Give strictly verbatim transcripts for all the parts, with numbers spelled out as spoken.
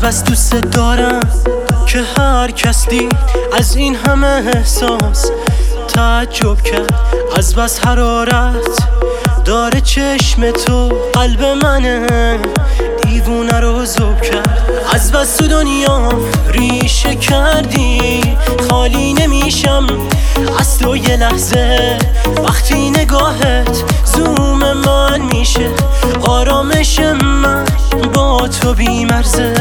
بس دوست دارم که هر کس دید از این همه احساس تعجب کرد. از بس حرارت داره چشم تو، قلب منه دیوونه رو ذوب کرد. از بس تو دنیا ریشه کردی، خالی نمیشم از تو یه لحظه. وقتی نگاهت زوم من میشه، آرامش من با تو بی‌مرزه.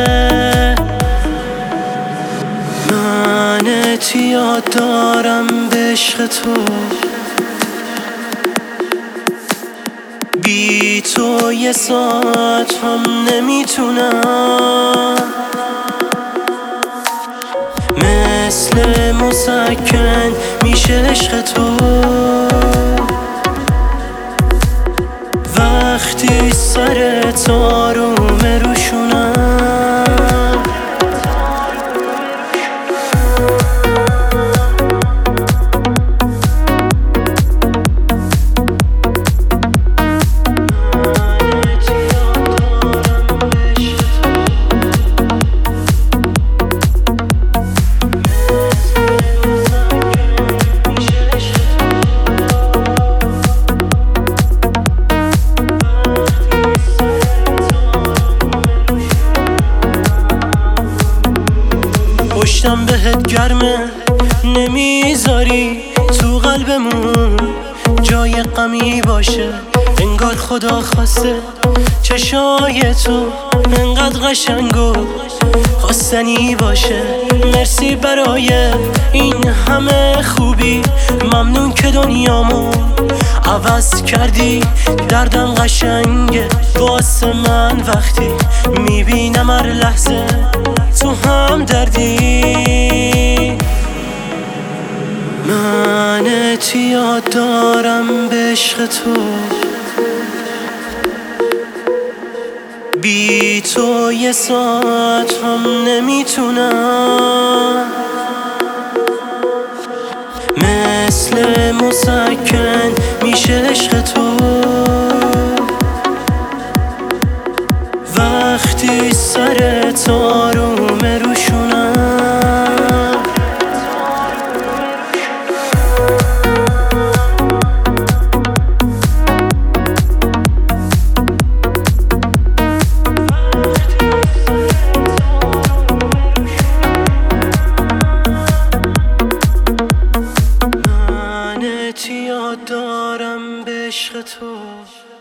من اعتیاد دارم به عشق تو، بی تو یه ساعت هم نمیتونم. مثل مسکن میشه عشق تو وقتی سرت آرومه روشونم. پشتم بهت گرمه، نمیذاری تو قلبمون جای غمی باشه. انگار خدا خواسته چشای تو انقدر قشنگ و خواستنی باشه. مرسی برای این همه خوبی، ممنون که دنیامو عوض کردی. دردم قشنگه واسه من وقتی میبینم هر لحظه تو هم دردی. من اعتیاد دارم به عشق تو، بی تو یه ساعت هم نمیتونم. مثل مسکن میشه عشق تو وقتی سرت آرومه روشونم. من اعتیاد دارم به عشق تو.